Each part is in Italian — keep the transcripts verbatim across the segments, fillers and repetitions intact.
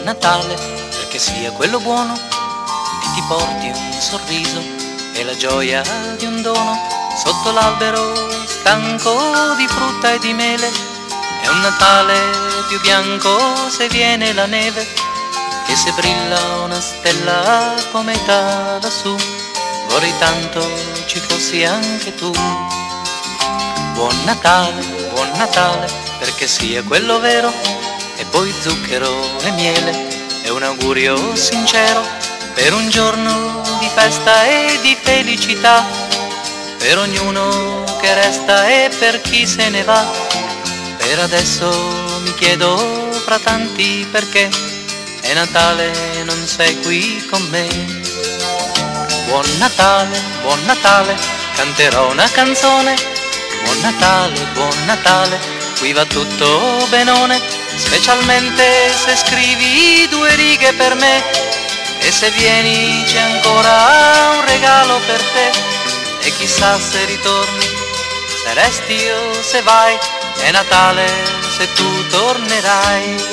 Natale, perché sia quello buono e ti porti un sorriso e la gioia di un dono sotto l'albero stanco di frutta e di mele. È un Natale più bianco se viene la neve e se brilla una stella come età lassù. Vorrei tanto ci fossi anche tu. Buon Natale, buon Natale, perché sia quello vero e poi zucchero e miele. È un augurio sincero per un giorno di festa e di felicità, per ognuno che resta e per chi se ne va. Per adesso mi chiedo fra tanti perché è Natale e non sei qui con me. Buon Natale, buon Natale, canterò una canzone. Buon Natale, buon Natale, qui va tutto benone, specialmente se scrivi due righe per me. E se vieni c'è ancora un regalo per te. E chissà se ritorni, se resti o se vai, è Natale se tu tornerai.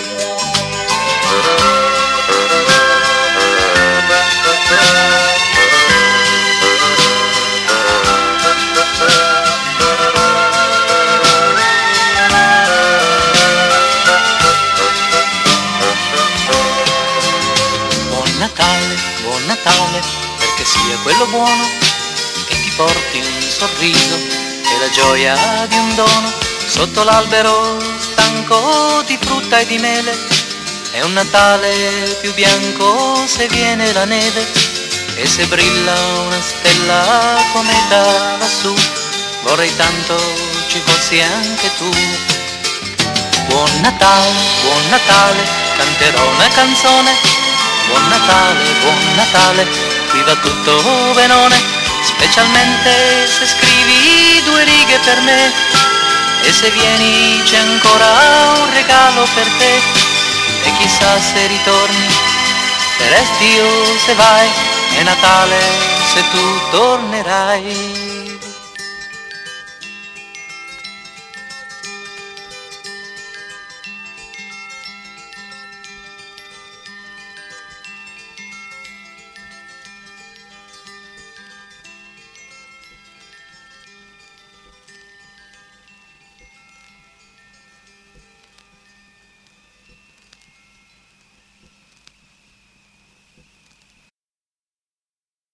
Buon Natale, buon Natale, perché sia quello buono e ti porti un sorriso e la gioia di un dono sotto l'albero stanco di frutta e di mele. È un Natale più bianco se viene la neve e se brilla una stella come da lassù. Vorrei tanto ci fossi anche tu. Buon Natale, buon Natale, canterò una canzone. Buon Natale, buon Natale, qui va tutto benone, specialmente se scrivi due righe per me. E se vieni c'è ancora un regalo per te. E chissà se ritorni, se resti o se vai, è Natale se tu tornerai.